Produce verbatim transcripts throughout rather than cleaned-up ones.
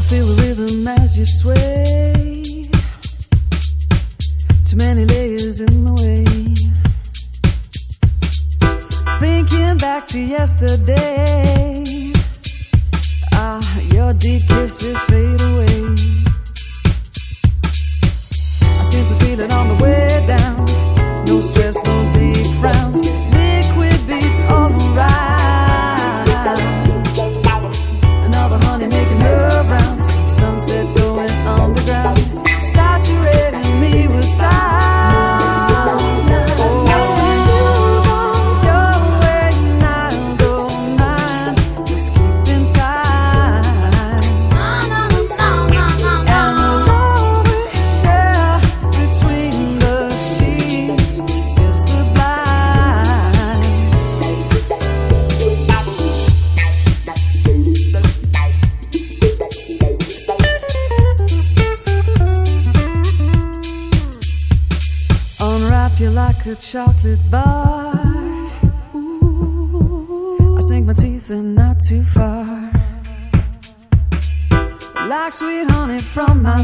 feel the rhythm as you sway. Too many layers in the way. Thinking back to yesterday. Ah, your deep kisses fade away. I seem to feel it on the way down. No stress, no deep frowns. Liquid beats all around. Another honey making her rounds. Sunset going underground. Saturating me with sound. Like a chocolate bar. Ooh, I sink my teeth in not too far. Like sweet honey from my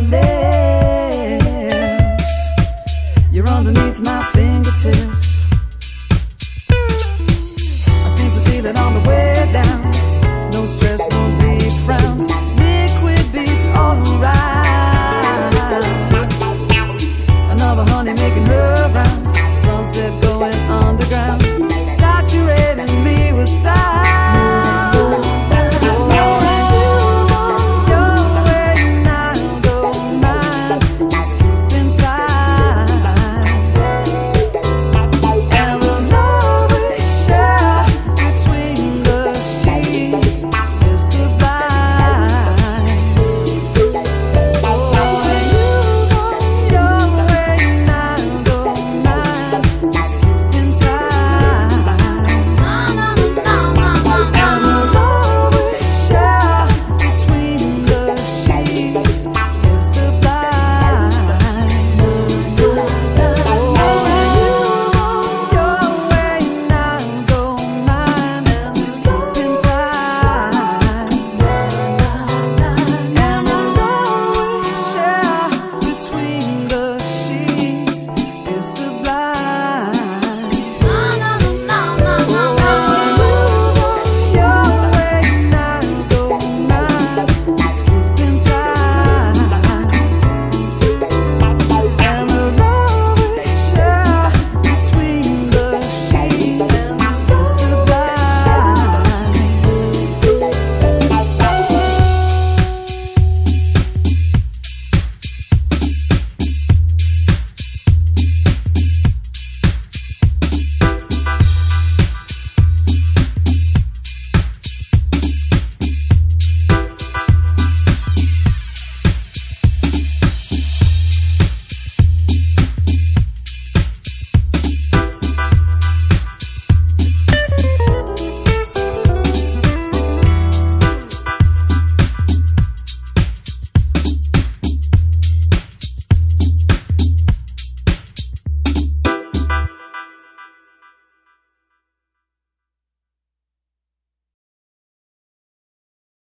lips. You're underneath my fingertips. I seem to feel it on the way down.